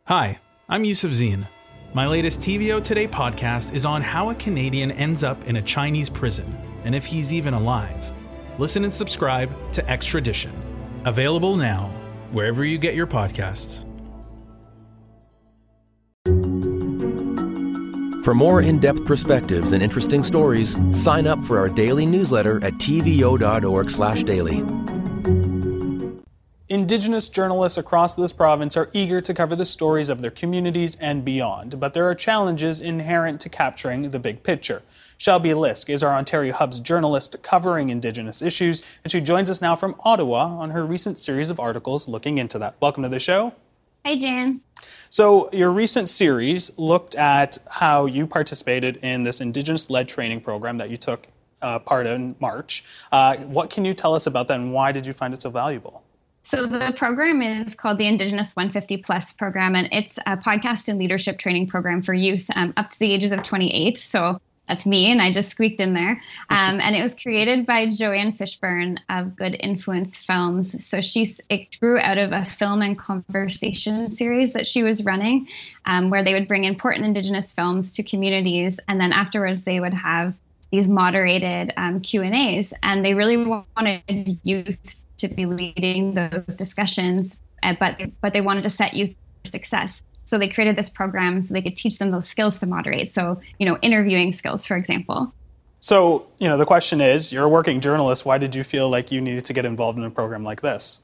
Hi, I'm Yusuf Zine. My latest TVO Today podcast is on how a Canadian ends up in a Chinese prison and if he's even alive. Listen and subscribe to Extradition. Available now, wherever you get your podcasts. For more in-depth perspectives and interesting stories, sign up for our daily newsletter at tvo.org/daily. Indigenous journalists across this province are eager to cover the stories of their communities and beyond, but there are challenges inherent to capturing the big picture. Shelby Lisk is our Ontario Hub's journalist covering Indigenous issues, and she joins us now from Ottawa on her recent series of articles looking into that. Welcome to the show. Hi, Jan. So your recent series looked at how you participated in this Indigenous-led training program that you took part in March. What can you tell us about that, and why did you find it so valuable? So the program is called the Indigenous 150 Plus program, and it's a podcast and leadership training program for youth up to the ages of 28. So that's me, and I just squeaked in there. And it was created by Joanne Fishburne of Good Influence Films. So it grew out of a film and conversation series that she was running, where they would bring important Indigenous films to communities, and then afterwards they would have these moderated Q&As, and they really wanted youth to be leading those discussions, but they wanted to set youth for success. So they created this program so they could teach them those skills to moderate. So, interviewing skills, for example. So, the question is, you're a working journalist. Why did you feel like you needed to get involved in a program like this?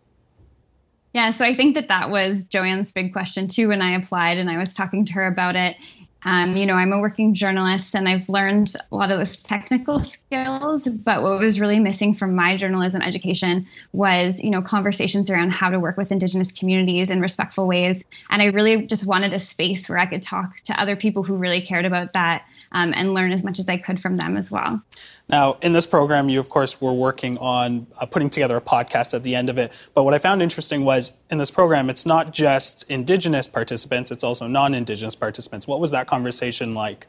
Yeah, so I think that was Joanne's big question too when I applied and I was talking to her about it. I'm a working journalist and I've learned a lot of those technical skills, but what was really missing from my journalism education was, conversations around how to work with Indigenous communities in respectful ways. And I really just wanted a space where I could talk to other people who really cared about that and learn as much as I could from them as well. Now, in this program, you, of course, were working on putting together a podcast at the end of it. But what I found interesting was in this program, it's not just Indigenous participants, it's also non-Indigenous participants. What was that conversation like?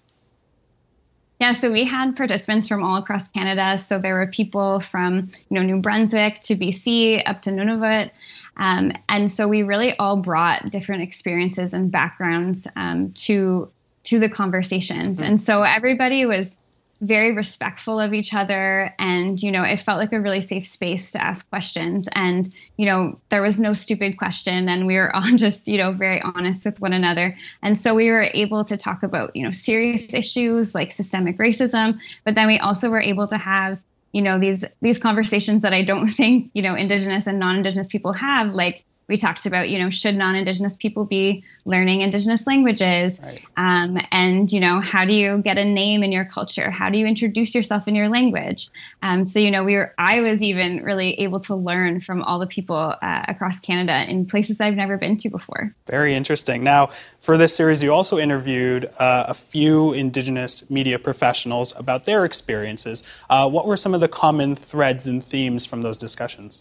Yeah, so we had participants from all across Canada. So there were people from, New Brunswick to BC up to Nunavut. And so we really all brought different experiences and backgrounds to the conversations. And so everybody was very respectful of each other. And, it felt like a really safe space to ask questions. And, there was no stupid question. And we were all just, very honest with one another. And so we were able to talk about, serious issues like systemic racism. But then we also were able to have, these conversations that I don't think, Indigenous and non-Indigenous people have, like, we talked about, should non-Indigenous people be learning Indigenous languages? Right. And, how do you get a name in your culture? How do you introduce yourself in your language? So, I was even really able to learn from all the people across Canada in places that I've never been to before. Very interesting. Now, for this series, you also interviewed a few Indigenous media professionals about their experiences. What were some of the common threads and themes from those discussions?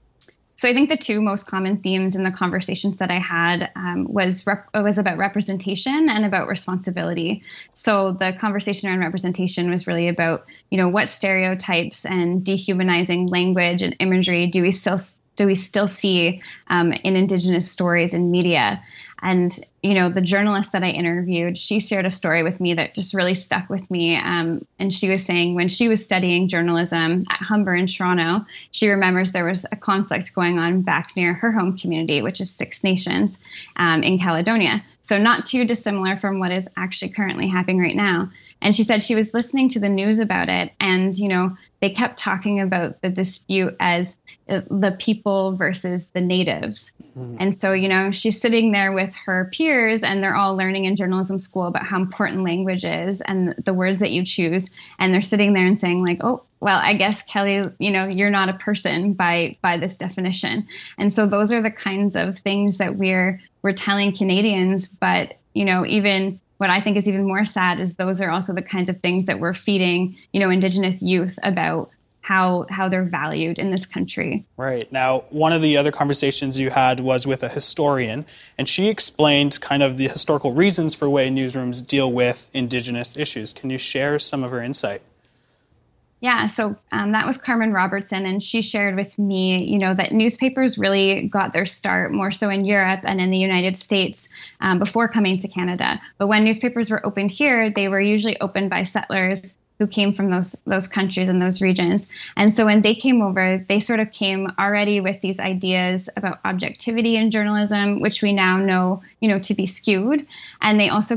So I think the two most common themes in the conversations that I had was about representation and about responsibility. So the conversation around representation was really about, what stereotypes and dehumanizing language and imagery do we still see in Indigenous stories in media? And, the journalist that I interviewed, she shared a story with me that just really stuck with me. And she was saying when she was studying journalism at Humber in Toronto, she remembers there was a conflict going on back near her home community, which is Six Nations in Caledonia. So not too dissimilar from what is actually currently happening right now. And she said she was listening to the news about it and, they kept talking about the dispute as the people versus the natives. Mm-hmm. And so, she's sitting there with her peers and they're all learning in journalism school about how important language is and the words that you choose. And they're sitting there and saying like, oh, well, I guess, Kelly, you're not a person by this definition. And so those are the kinds of things that we're telling Canadians. But, even what I think is even more sad is those are also the kinds of things that we're feeding, Indigenous youth about how they're valued in this country. Right. Now, one of the other conversations you had was with a historian, and she explained kind of the historical reasons for the way newsrooms deal with Indigenous issues. Can you share some of her insight? Yeah, so that was Carmen Robertson, and she shared with me, that newspapers really got their start more so in Europe and in the United States before coming to Canada. But when newspapers were opened here, they were usually opened by settlers who came from those countries and those regions. And so when they came over, they sort of came already with these ideas about objectivity in journalism, which we now know, to be skewed. And they also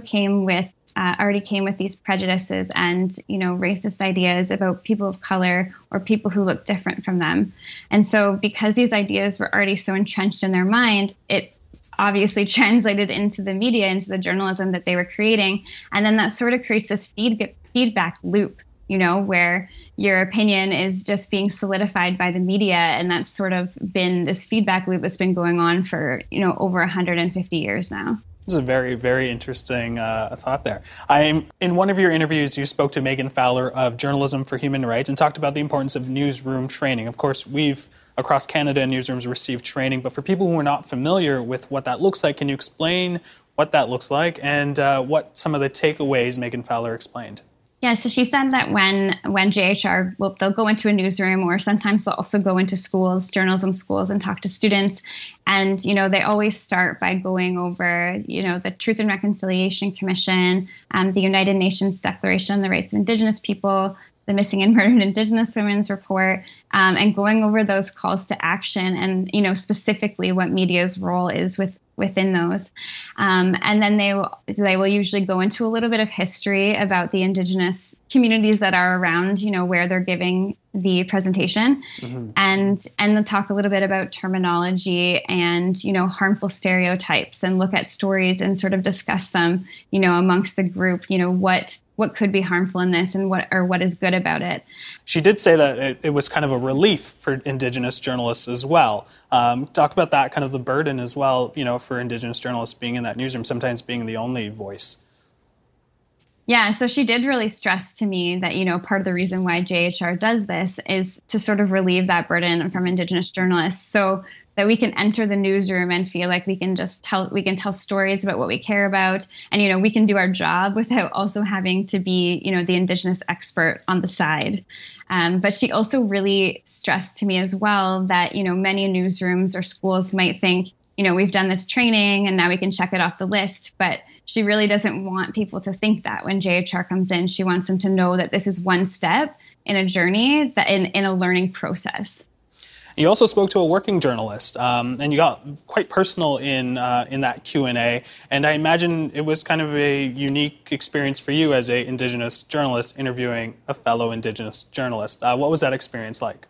already came with these prejudices and, racist ideas about people of color or people who look different from them. And so because these ideas were already so entrenched in their mind, it obviously translated into the media, into the journalism that they were creating. And then that sort of creates this feedback loop, where your opinion is just being solidified by the media. And that's sort of been this feedback loop that's been going on for, over 150 years now. This is a very, very interesting thought there. In one of your interviews, you spoke to Megan Fowler of Journalism for Human Rights and talked about the importance of newsroom training. Of course, we've, across Canada, newsrooms received training, but for people who are not familiar with what that looks like, can you explain what that looks like and what some of the takeaways Megan Fowler explained? Yeah, so she said that when JHR, they'll go into a newsroom, or sometimes they'll also go into schools, journalism schools, and talk to students. And, they always start by going over, the Truth and Reconciliation Commission, the United Nations Declaration on the Rights of Indigenous People, the Missing and Murdered Indigenous Women's Report, and going over those calls to action and, specifically what media's role is within those. And then they will usually go into a little bit of history about the Indigenous communities that are around, where they're giving the presentation, and they'll talk a little bit about terminology and, harmful stereotypes, and look at stories and sort of discuss them, amongst the group, what could be harmful in this and what is good about it. She did say that it was kind of a relief for Indigenous journalists as well. Talk about that, kind of the burden as well, for Indigenous journalists being in that newsroom, sometimes being the only voice. Yeah, so she did really stress to me that, part of the reason why JHR does this is to sort of relieve that burden from Indigenous journalists, so that we can enter the newsroom and feel like we can tell stories about what we care about, and we can do our job without also having to be the Indigenous expert on the side. But she also really stressed to me as well that many newsrooms or schools might think we've done this training and now we can check it off the list, but she really doesn't want people to think that when JHR comes in. She wants them to know that this is one step in a journey, that in a learning process. You also spoke to a working journalist, and you got quite personal in that Q&A. And I imagine it was kind of a unique experience for you as an Indigenous journalist interviewing a fellow Indigenous journalist. What was that experience like?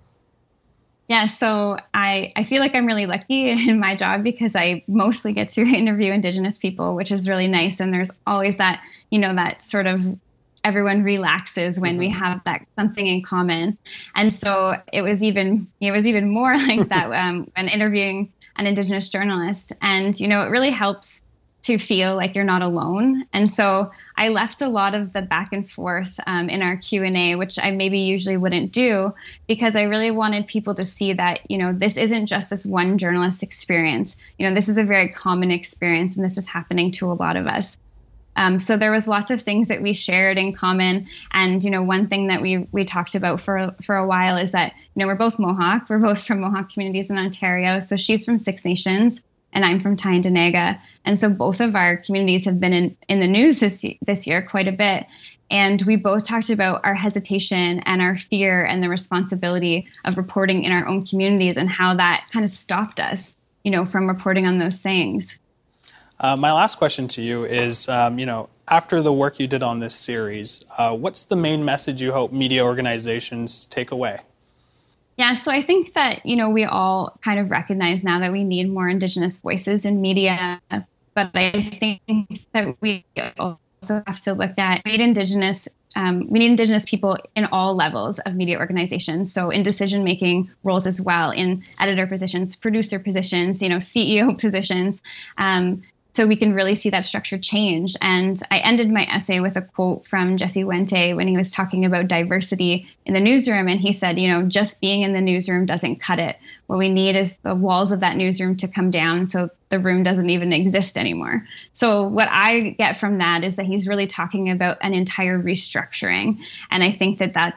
Yeah, so I feel like I'm really lucky in my job because I mostly get to interview Indigenous people, which is really nice. And there's always that, that sort of everyone relaxes when we have that something in common. And so it was even more like that when interviewing an Indigenous journalist. And, it really helps to feel like you're not alone. And so I left a lot of the back and forth in our Q&A, which I maybe usually wouldn't do, because I really wanted people to see that, this isn't just this one journalist experience. This is a very common experience, and this is happening to a lot of us. So there was lots of things that we shared in common. And, one thing that we talked about for a while is that, we're both Mohawk. We're both from Mohawk communities in Ontario. So she's from Six Nations and I'm from Tyendinaga. And so both of our communities have been in the news this year quite a bit. And we both talked about our hesitation and our fear and the responsibility of reporting in our own communities and how that kind of stopped us, from reporting on those things. My last question to you is, after the work you did on this series, what's the main message you hope media organizations take away? Yeah, so I think that, we all kind of recognize now that we need more Indigenous voices in media, but I think that we also have to look at we need Indigenous people in all levels of media organizations. So in decision-making roles as well, in editor positions, producer positions, CEO positions, so we can really see that structure change. And I ended my essay with a quote from Jesse Wente when he was talking about diversity in the newsroom. And he said, just being in the newsroom doesn't cut it. What we need is the walls of that newsroom to come down so the room doesn't even exist anymore. So what I get from that is that he's really talking about an entire restructuring. And I think that that's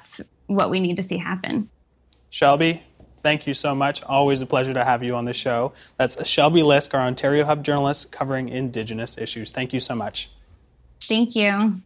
what we need to see happen. Shelby, thank you so much. Always a pleasure to have you on the show. That's Shelby Lisk, our Ontario Hub journalist covering Indigenous issues. Thank you so much. Thank you.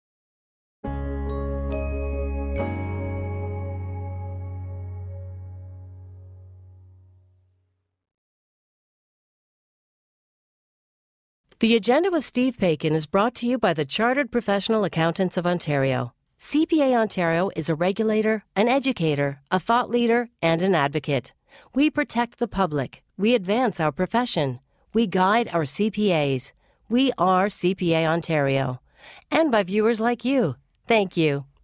The Agenda with Steve Paikin is brought to you by the Chartered Professional Accountants of Ontario. CPA Ontario is a regulator, an educator, a thought leader, and an advocate. We protect the public. We advance our profession. We guide our CPAs. We are CPA Ontario. And by viewers like you. Thank you.